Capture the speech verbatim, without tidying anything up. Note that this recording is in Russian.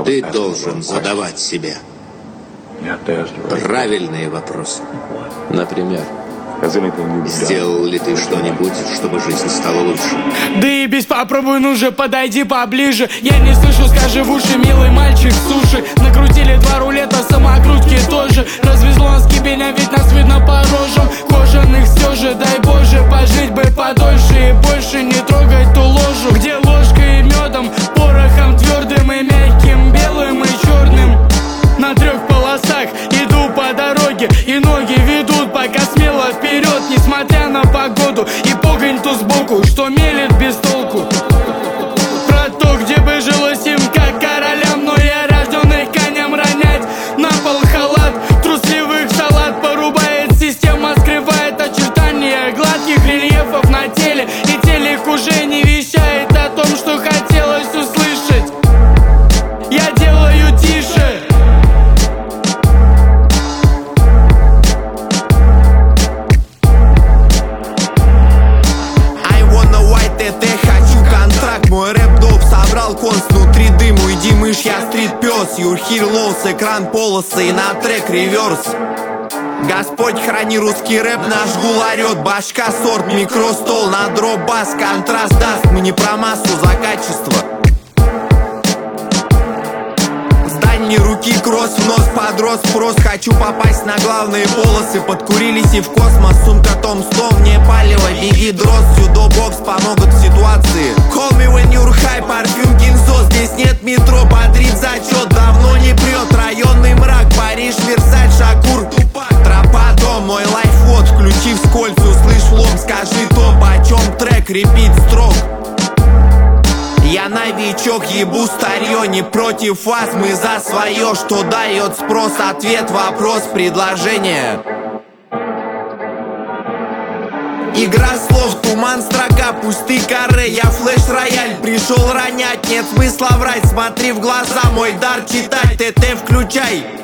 Ты должен задавать себе правильные вопросы. Например, сделал ли ты что-нибудь, чтобы жизнь стала лучше? Да и без попробуй, ну же, подойди поближе. Я не слышу, скажи в уши, милый мальчик, суши. Накрутили два рулета, самокрутки тоже. Развезло нас кибеня, ведь нас видно по рожам. Кожаных все же, дай Боже, пожить бы подольше и больше не трогать ту ложу, где ложкой и медом, порохом твердым и мягким, белым и черным. На трех полосах иду по дороге, и ноги ведут пока смело вперед, несмотря на погоду и погонь ту сбоку, что мелет без толку. Про то, где бы жилось им как королям, но я рожденный коням ронять на пол халат. Трусливых салат порубает система, скрывает очертания гладких рельефов на теле, и телек уже не вещает о том, что хотелось услышать. Я делаю тише. Хочу контракт, мой рэп-доп собрал конс внутри дым. Уйди, мышь, я стрит-пес. You're here lows, экран полосы и на трек реверс. Господь храни русский рэп, наш гул орёт. Башка сорт, микростол, на дроп-бас. Контраст даст, мы не про массу, за качество. С дальней руки кросс, в нос подрос спрос. Хочу попасть на главные полосы. Подкурились и в космос, сумка том сто. Мне палево, беги дрозд, сюда бокс помогут в ситуации. Call me when you're high, парфюм Кинзо. Здесь нет метро, бодрит зачет, давно не прет. Районный мрак, Париж, Версаль, Шакур, тропа, дом, мой лайф вот. Включи вскользь, услышь в лом, скажи топ, о чем трек, репит строк. Я новичок, ебу старье, не против вас, мы за свое. Что дает спрос, ответ, вопрос, предложение. Игра слов, туман, строка, пусты каре. Я флеш-рояль, пришел ронять, нет смысла врать. Смотри в глаза, мой дар читать, ТТ включай.